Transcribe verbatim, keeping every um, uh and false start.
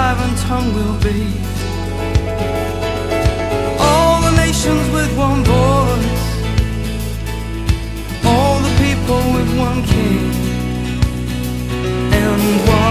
tribe and tongue will be. All the nations with one voice, all the people with one king, and one